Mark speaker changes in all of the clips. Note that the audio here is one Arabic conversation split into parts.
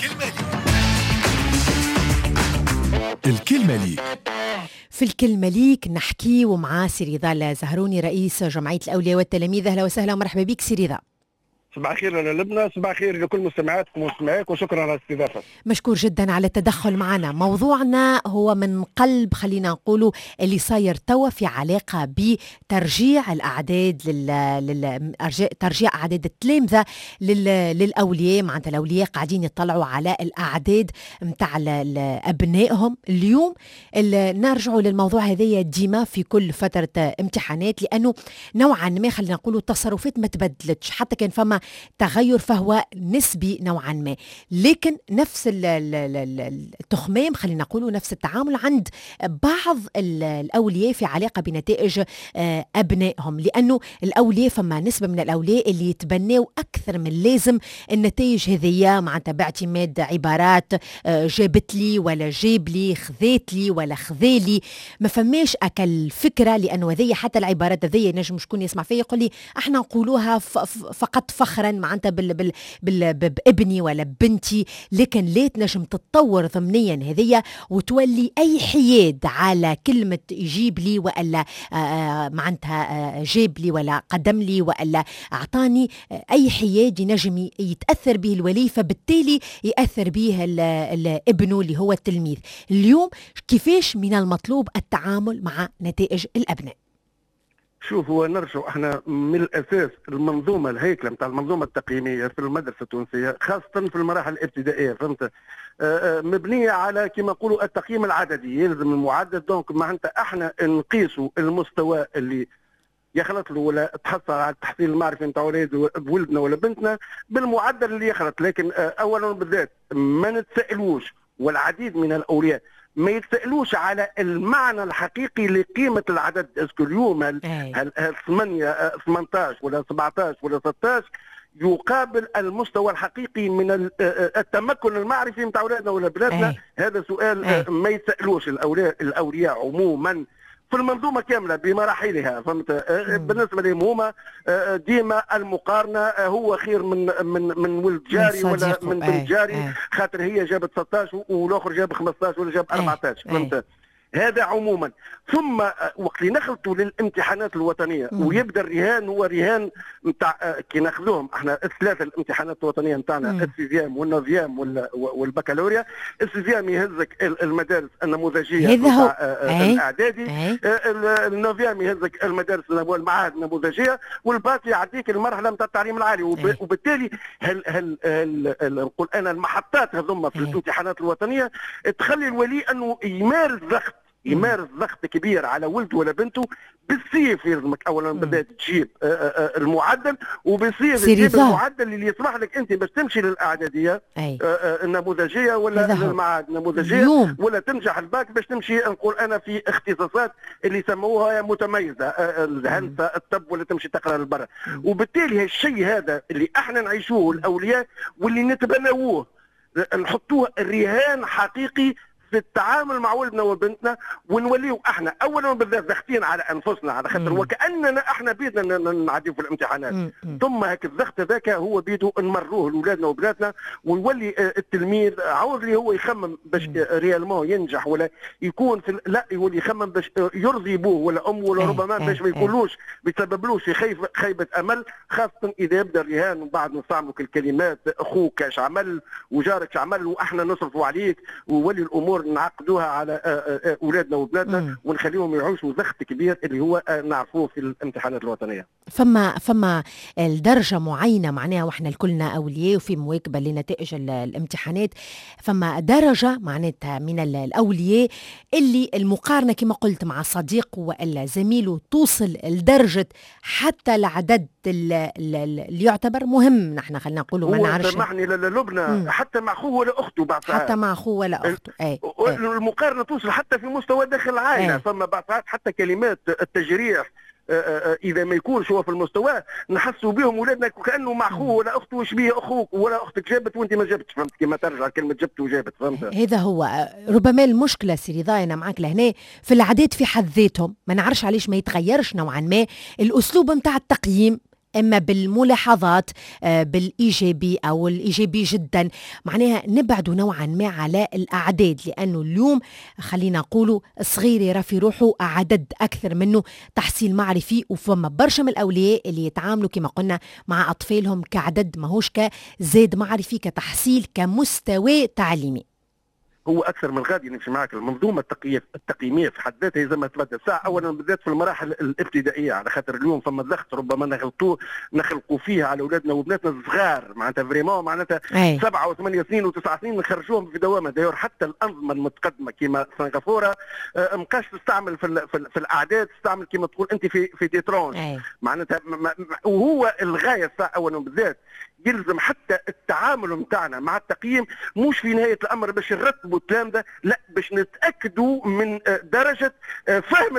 Speaker 1: الكلمة لي.
Speaker 2: في الكلمة ليك نحكي ومعاه سي رضا الزهروني رئيس جمعية الأولياء والتلاميذ. أهلا وسهلا ومرحبا بك سي رضا.
Speaker 3: صباح الخير على لبنى، صباح الخير لكل مستمعاتكم ومستمعيك، وشكرا على الاستضافة.
Speaker 2: مشكور جدا على التدخل معنا. موضوعنا هو من قلب خلينا نقوله اللي صاير توا في علاقة بترجيع الأعداد ترجيع أعداد التلامذة للأولياء. معناتها الأولياء قاعدين يطلعوا على الأعداد متاع أبنائهم. اليوم نرجعوا للموضوع هذايا ديما في كل فترة امتحانات، لأنه نوعا ما خلينا نقوله التصرفات ما تبدلتش، حتى كان فما تغير فهو نسبي نوعا ما، لكن نفس التخمام خلينا نقول نفس التعامل عند بعض الأولياء في علاقة بنتائج أبنائهم، لأنه الأولياء فما نسبة من الأولياء اللي يتبنوا أكثر من لازم النتائج هذية، معناتها باعتماد عبارات جابت لي ولا جاب لي، خذيت لي ولا خذالي، ما فماش أكل فكرة. لأنه هذية حتى العبارات هذية نجم شكون يسمع فيها يقول لي احنا نقولوها فقط فخرا معناتها بابني ولا بنتي، لكن لا تنجم تتطور ضمنيا هذية وتولي أي حياد على كلمة يجيب لي ولا معناتها جاب لي ولا قدم لي ولا أعطاني. أي حياد ينجم يتأثر به الولي، فبالتالي يأثر به ابنه اللي هو التلميذ. اليوم كيفاش من المطلوب التعامل مع نتائج الأبناء؟
Speaker 3: شوف، هو نرجع احنا من الاساس المنظومه الهيكله نتاع المنظومه التقييميه في المدرسه التونسيه، خاصه في المراحل الابتدائيه، فهمت؟ مبنيه على كما نقولوا التقييم العددي، يلزم المعدل. دونك معناتها احنا نقيسوا المستوى اللي يخلط له ولا تحصل على التحصيل المعرفي نتاع ولدنا ولا بنتنا بالمعدل اللي يخلط. لكن اولا بالذات ما نتسائلوش، والعديد من الاولياء ما يتسألوش على المعنى الحقيقي لقيمة العدد. اسكو اليوم هل 8 18 ولا 17 ولا 16 يقابل المستوى الحقيقي من التمكن المعرفي نتاع اولادنا ولا بناتنا؟ هذا سؤال ما يتسألوش الاولياء عموما في المنظومه كامله بمراحلها، فهمت؟ بالنسبه لهم هما ديما المقارنه هو خير من ولد جاري ولا من بنت جاري، خاطر هي جابت 16 والاخر جاب 15 ولا جاب 14، فهمت؟ هذا عموما. ثم وقت اللي نخلطوا للامتحانات الوطنيه ويبدا الرهان، هو رهان نتاع كي ناخذوهم احنا الثلاثه الامتحانات الوطنيه نتاعنا، السيزيام والنوفيام والبكالوريا. السيزيام يهزك المدارس النموذجيه نتاع الاعدادي، النوفيام يهزك المدارس والمعاهد النموذجيه، والباك يعديك المرحله نتاع التعليم العالي. وبالتالي هل نقول انا المحطات هذوما في الامتحانات الوطنيه تخلي الولي انه يمارس ضغط كبير على ولده ولا بنته. بالسيف يلزمك اولا بدات تجيب المعدل، وبالسيف تجيب المعدل اللي يسمح لك انت باش تمشي للاعداديه النموذجيه ولا للمعاهد النموذجيه، ولا تنجح الباك باش تمشي نقول انا في اختصاصات اللي سموها متميزه، الهندسه، الطب، ولا تمشي تقرا للبرا. وبالتالي هالشيء هذا اللي احنا نعيشوه الاولياء واللي نتبنوه نحطوه رهان حقيقي في التعامل مع ولدنا وبنتنا، ونوليو احنا اولا بالذات ضاغطين على انفسنا، على خاطر وكاننا احنا بيدنا نعديو في الامتحانات. ثم هيك الضغط ذاك هو بيدو نمروه لاولادنا وبناتنا، ويولي التلميذ عاوز لي هو يخمم باش ريالمون ينجح ولا يكون لا، يولي يخمم باش يرضي ابوه ولا امه، ولا ربما باش ما يقولوش بيسببلوش خيبه امل، خاصه اذا يبدا الرهان وبعد نستعملوا الكلمات اخوك اش عمل وجارك اش عمل واحنا نصرفوا عليك، وولي الامور نعقدوها على اولادنا وبناتنا ونخليهم يعيشوا ضغط كبير اللي هو نعرفوه في الامتحانات الوطنيه.
Speaker 2: فما الدرجه معينه معناها، واحنا الكلنا اولياء وفي مواكبه لنتائج الامتحانات، فما درجه معناتها من الاولياء اللي المقارنه كما قلت مع صديق ولا زميله توصل لدرجه حتى العدد اللي يعتبر مهم، نحن خلينا نقوله ما نعرفش.
Speaker 3: سامحني لبنى، حتى مع اخوه ولا اخته بعد ساعات،
Speaker 2: حتى مع اخوه ولا اخته.
Speaker 3: المقارنه توصل حتى في مستوى داخل العائله. فما بعض ساعات حتى كلمات التجريح اذا ما يكونش هو في المستوى نحسوا بهم ولادنا كانه مع اخوه ولا اخته، وش بيه اخوك ولا اختك جابت وانت ما جبتش، فهمت؟ كما ترجع كلمه جبت وجابت، فهمت؟
Speaker 2: هذا هو ربما المشكله سي رضا، انا معك لهنا في العادات في حد ذاتهم، ما نعرفش علاش ما يتغيرش نوعا ما الاسلوب نتاع التقييم إما بالملاحظات بالإيجابي أو الإيجابي جدا، معناها نبعدوا نوعا ما على الأعداد، لأنه اليوم خلينا نقولوا صغير يرى في روحه عدد أكثر منه تحصيل معرفي، وفما برشا من الأولياء اللي يتعاملوا كما قلنا مع أطفالهم كعدد ماهوش كزاد معرفي، كتحصيل، كمستوى تعليمي.
Speaker 3: هو اكثر من غادي نمشي معك. المنظومه التقييميه في حد ذاتها لازم تبدل ساعه، اولا بالذات في المراحل الابتدائيه، على خاطر اليوم فما ضغط ربما نخلقوا فيه على اولادنا وبناتنا الصغار، معناتها فريمون معناتها 7 و8 سنين و9 سنين نخرجوهم في دوامه. داير حتى الانظمه المتقدمه كما سنغافوره مابقاش تستعمل في الاعداد، تستعمل كما تقول انت في ديترونج معناتها. وهو الغايه الساعه اولا بالذات يلزم حتى التعامل نتاعنا مع التقييم مش في نهايه الامر باش نرتبوا الكلام ده، لا، باش نتاكدوا من درجه فهم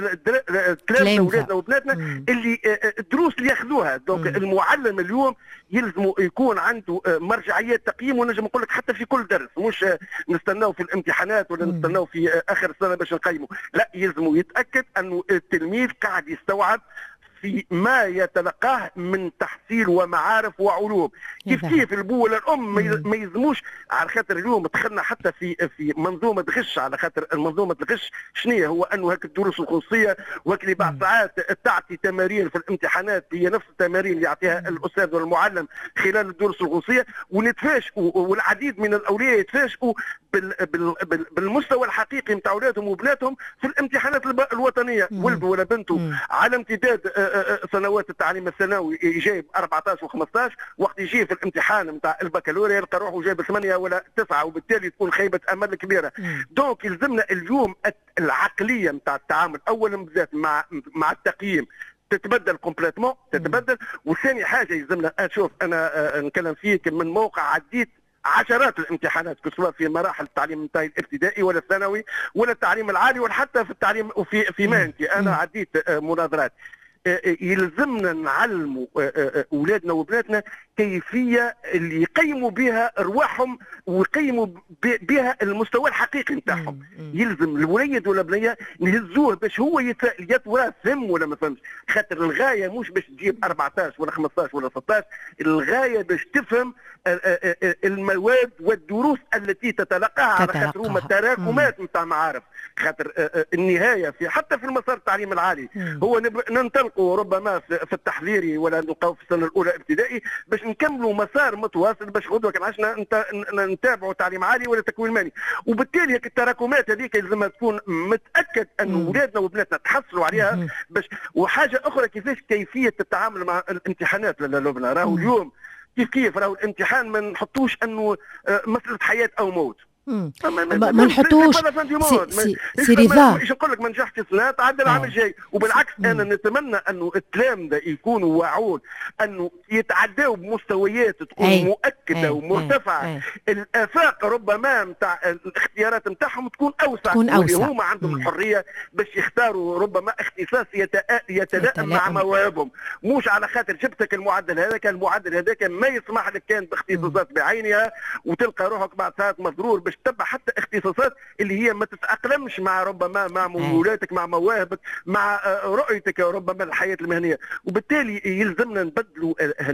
Speaker 3: الكلام لاولادنا وبناتنا اللي الدروس اللي ياخذوها. دونك المعلم اليوم يلزم يكون عنده مرجعيات تقييم، ونجم نقول لك حتى في كل درس، مش نستناو في الامتحانات ولا نستناو في اخر السنه باش نقيموا، لا، يلزم يتاكد انه التلميذ قاعد يستوعب في ما يتلقاه من تحصيل ومعارف وعلوم. كيف البو والام ما يلزموش، على خاطر اليوم دخلنا حتى في منظومه غش، على خاطر المنظومه الغش شنو هو؟ انه هيك الدروس الخصوصيه وكلي بعض ساعات تعطي تمارين في الامتحانات هي نفس التمارين اللي يعطيها الاستاذ والمعلم خلال الدروس الخصوصيه، ونتفاجئوا والعديد من الاولياء يتفاجئوا بالمستوى الحقيقي نتاع اولادهم وبناتهم في الامتحانات الوطنيه. ولده ولا بنته على امتداد سنوات التعليم الثانوي جايب 14 و15، وقت يجي في الامتحان نتاع البكالوريا يلقى روحه جايب 8 ولا 9، وبالتالي تكون خيبه امل كبيره. دونك يلزمنا اليوم العقليه نتاع التعامل اولا بالذات مع التقييم تتبدل كومبليتمون، تتبدل. وثاني حاجه يلزمنا، اشوف انا نتكلم فيك من موقع عديت عشرات الامتحانات سواء في مراحل التعليم نتاعي الابتدائي ولا الثانوي ولا التعليم العالي ولا حتى في التعليم في مهنتي، انا عديت مناظرات. يلزمنا نعلموا اولادنا وبناتنا كيفيه اللي يقيموا بها ارواحهم ويقيموا بها المستوى الحقيقي نتاعهم. يلزم الوليد ولا بنيه نهزوه باش هو يتوافهم فهم ولا ما فهمش، خاطر الغايه مش باش تجيب 14 ولا 15 ولا 16، الغايه باش تفهم المواد والدروس التي تتلقاها، على خاطر هما تراكمات نتاع معارف. خاطر النهايه حتى في المسار التعليم العالي هو ننطلقوا ربما في التحضيري ولا نلقاو في السنه الاولى ابتدائي باش نكملوا مسار متواصل باش غدوه كان عشنا نتابعوا تعليم عالي ولا تكوين مالي. وبالتالي هيك التراكمات هذيك لازم تكون متاكد ان اولادنا وبناتنا تحصلوا عليها. باش وحاجه اخرى كيفيه التعامل مع الامتحانات. لبنى راهو اليوم كيف راهو الامتحان ما نحطوش انه مساله حياه او موت.
Speaker 2: ما نحطوش سي رضا.
Speaker 3: ايش نقول لك؟ ما نجحتش السنه تعدل العام الجاي. وبالعكس انا نتمنى انه التلامذه يكونوا واعون انه يتعداوا بمستويات تكون مؤكده ومرتفعه. الافاق ربما نتاع الاختيارات نتاعهم تكون اوسع، هما عندهم الحريه باش يختاروا ربما اختصاص يتلائم مع مواهبهم، مش على خاطر جبتك المعدل هذاك ما يسمح لك كان باختصاصات بعينها وتلقى روحك بعد ساعات مضرور باش تتبع حتى اختصاصات اللي هي ما تتأقلمش مع ربما مع مولاتك، مع مواهبك، مع رؤيتك ربما الحياة المهنية. وبالتالي يلزمنا نبدلوا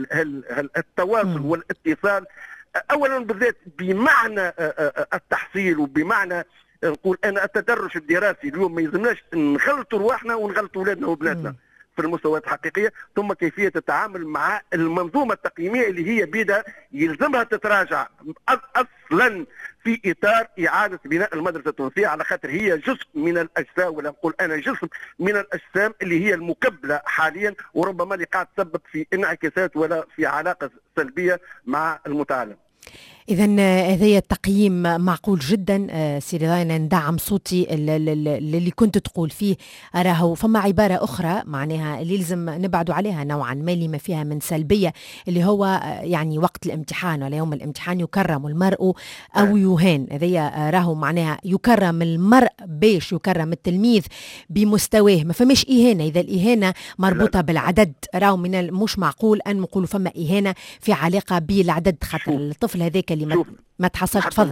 Speaker 3: التواصل والاتصال اولا بالذات بمعنى التحصيل وبمعنى نقول انا التدرج الدراسي. اليوم ما يلزمناش نغلطوا رواحنا ونغلطوا اولادنا وبناتنا في المستويات الحقيقيه، ثم كيفيه التعامل مع المنظومه التقييميه اللي هي بيدها يلزمها تتراجع اصلا في اطار اعاده بناء المدرسه التونسيه، على خاطر هي جزء من الاجسام، ولا نقول انا جزء من الاجسام اللي هي المكبله حاليا، وربما اللي قاعد تسبب في انعكاسات ولا في علاقه سلبيه مع المتعلم.
Speaker 2: إذا هذا التقييم معقول جدا سي رضا، ندعم صوتي اللي كنت تقول فيه. راهو فما عبارة أخرى معناها اللي لازم نبعدوا عليها نوعا ما لما فيها من سلبية، اللي هو يعني وقت الامتحان ولا يوم الامتحان يكرم المرء أو يهان. هذا راهو معناها يكرم المرء باش يكرم التلميذ بمستواه، ما فماش إهانة. إذا الإهانة مربوطة بالعدد راهو من مش معقول أن نقولوا فما إهانة في علاقة بالعدد، خاطر الطفل هذاك اللي ما تحصلش. تفضل.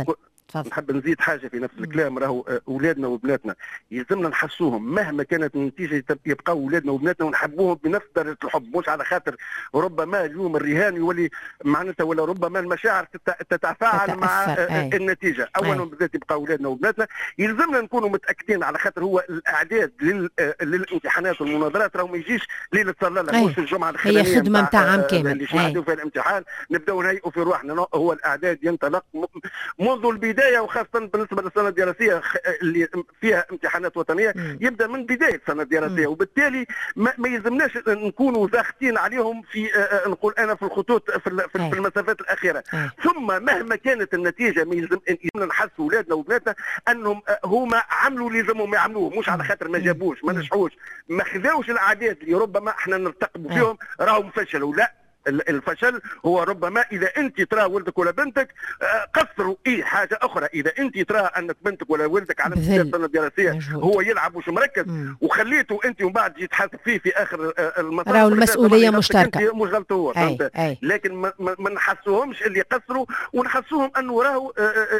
Speaker 2: تفضل.
Speaker 3: نحب نزيد حاجه في نفس الكلام. راهو اولادنا وبناتنا يلزمنا نحسوهم مهما كانت النتيجه، يبقاو اولادنا وبناتنا ونحبوهم بنفس درجه الحب، مش على خاطر ربما اليوم الرهان يولي معناتها، ولا ربما المشاعر تتفاعل مع النتيجه. اولا بالذات يبقى اولادنا وبناتنا يلزمنا نكونوا متاكدين، على خاطر هو الاعداد للامتحانات والمناظرات راهو ما يجيش ليله صلاله، مش الجمعه الاخرانيه
Speaker 2: هي خدمه نتاع عام كامل
Speaker 3: اللي نعدوا فيها الامتحان نبداو نهيئوا في روحنا. هو الاعداد ينطلق منذ البدايه، وخاصه بالنسبه للسنه الدراسيه اللي فيها امتحانات وطنيه يبدا من بدايه السنه الدراسيه، وبالتالي ما يلزمناش نكونوا زاختين عليهم في نقول انا في الخطوط في المسافات الاخيره. ثم مهما كانت النتيجه ما يلزمنا نحسوا اولادنا وبناتنا انهم هما عملوا اللي يلزمهم يعملوه، مش على خاطر ما جابوش ما نجحوش ما خذاوش الاعداد اللي ربما احنا نرتقبوا فيهم راهم فشلوا. لا، الفشل هو ربما اذا انت ترى ولدك ولا بنتك قصروا حاجه اخرى. اذا انت ترى انك بنتك ولا ولدك على مستوى السنه الدراسيه هو يلعب وش مركز وخليته انت ومن بعد جيت تحاسب فيه في اخر المطاف،
Speaker 2: راهو المسؤوليه مشتركه،
Speaker 3: مش غلط هو. لكن ما نحسوهمش اللي قصروا، ونحسوهم انه راهو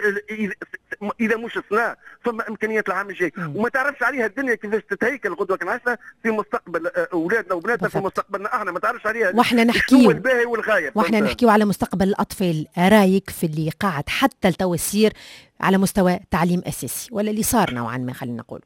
Speaker 3: اذا مش سنه ثم امكانيات العام الجاي، وما تعرفش عليها الدنيا كيفاش تتهيكل غدوه كنعسنا في مستقبل اولادنا وبناتنا، في مستقبلنا احنا ما تعرفش عليها.
Speaker 2: واحنا نحكيو
Speaker 3: الباهي والغايب،
Speaker 2: واحنا نحكيو على مستقبل الاطفال. رايك في اللي قاعد حتى التو يصير على مستوى تعليم اساسي، ولا اللي صار نوعا ما، خلينا نقول؟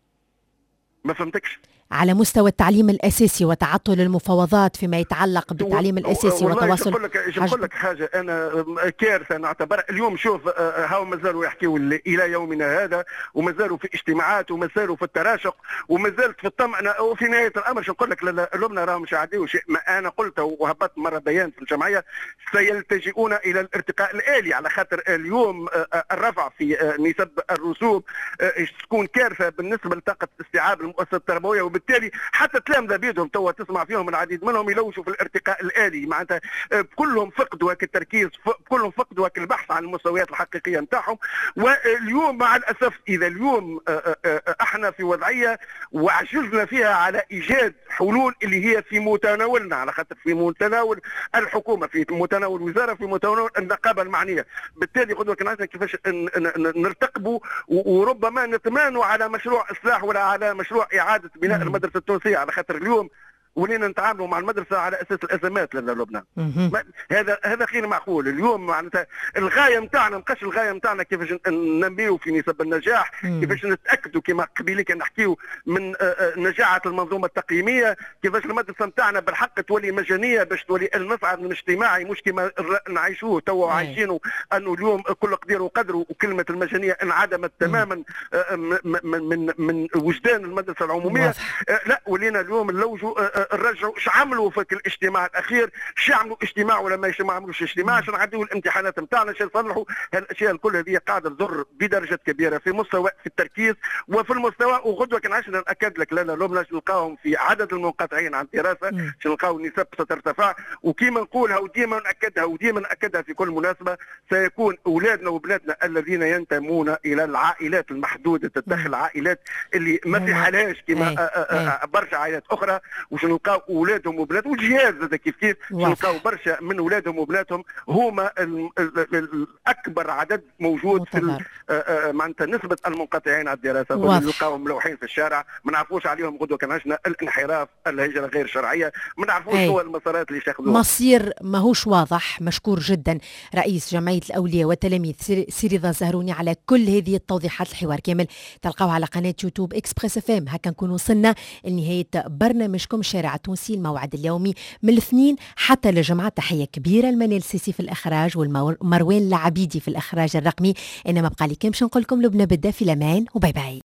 Speaker 3: ما فهمتكش.
Speaker 2: على مستوى التعليم الأساسي وتعطل المفاوضات فيما يتعلق بالتعليم الأساسي وتواصل.
Speaker 3: نقول لك حاجة، أنا كارثة نعتبر اليوم. شوف هاو مازالوا يحكيوا إلى يومنا هذا، ومازالوا في اجتماعات، ومازالوا في التراشق، ومازالت في الطمأنة. وفي نهاية الأمر شو نقول لك، لبنى راهم مش عاديوا شيء. ما أنا قلت وهبطت مرة بيان في الجمعية، سيلتجئون إلى الارتقاء الآلي، على خاطر اليوم الرفع في نسب الرسوب تكون كارثة بالنسبة لطاقة استيعاب المؤسسات التربوية. وبالتالي حتى التلامذه بيدهم توا تسمع فيهم العديد منهم يلوشوا في الارتقاء الالي، معناتها كلهم فقدوا هيك التركيز، كلهم فقدوا هيك البحث عن المستويات الحقيقيه نتاعهم. واليوم مع الاسف اذا اليوم احنا في وضعيه وعجزنا فيها على ايجاد حلول اللي هي في متناولنا، على خاطر في متناول الحكومه، في متناول الوزاره، في متناول النقابه المعنيه. بالتالي قدوه كنعرفنا كيفاش نرتقبوا وربما نتمانوا على مشروع اصلاح ولا على مشروع اعاده بناء المدرسه التونسيه، على خاطر اليوم ولينا نتعاملوا مع المدرسه على اساس الازمات لدى لبنان. هذا غير معقول. اليوم معناتها الغايه نتاعنا مابقاش الغايه نتاعنا كيفاش ننميوا في نسب النجاح، كيفاش نتاكدوا كما قبيلك نحكيوا من نجاعه المنظومه التقييميه، كيفاش المدرسه نتاعنا بالحق تولي مجانيه باش تولي المصعد الاجتماعي مش كما نعيشوه توا وعايشينه، انه اليوم كل قدير وقدر وكلمه المجانيه انعدمت تماما من وجدان المدرسه العموميه. لا، ولينا اليوم نلوجوا نرجعوا ايش عملوا في الاجتماع الاخير، ايش عملوا اجتماع ولا ما عملوش اجتماع، عشان نعديوا الامتحانات نتاعنا، عشان نصلحوا هالاشياء الكل هذه قاعده تضر بدرجه كبيره في مستوى في التركيز وفي المستوى. وغدوه كان عشان ناكد لك لا لبنان نلقاهم في عدد المنقطعين عن الدراسه، عشان نلقاو النسب سترتفع. وكما نقولها وديما ناكدها وديما ناكدها في كل مناسبه، سيكون اولادنا وبناتنا الذين ينتمون الى العائلات المحدوده الدخل، العائلات اللي ما في حلاش كما برشا عائلات اخرى، وش نلقاو اولادهم وبناتهم والجهاز هذا كيف نلقاو برشا من اولادهم وبناتهم هما الاكبر عدد موجود في معناتها نسبه المنقطعين عن الدراسه، نلقاوهم ملوحين في الشارع، ما نعرفوش عليهم غدوه كان عشنا الانحراف، الهجره غير شرعيه، ما نعرفوش هو المسارات اللي ياخذوها.
Speaker 2: مصير ماهوش واضح. مشكور جدا رئيس جمعيه الاولياء والتلاميذ سي رضا الزهروني على كل هذه التوضيحات. الحوار كامل تلقاوه على قناه يوتيوب اكسبريس اف ام. هكا نكون وصلنا لنهايه برنامجكم الشارع التونسي، الموعد اليومي من الاثنين حتى الجمعة. تحية كبيرة المنال السيسي في الإخراج والمروان العبيدي في الإخراج الرقمي. إنما بقى لي كم باش نقول لكم لبنى بالدا في الأمان، وباي باي.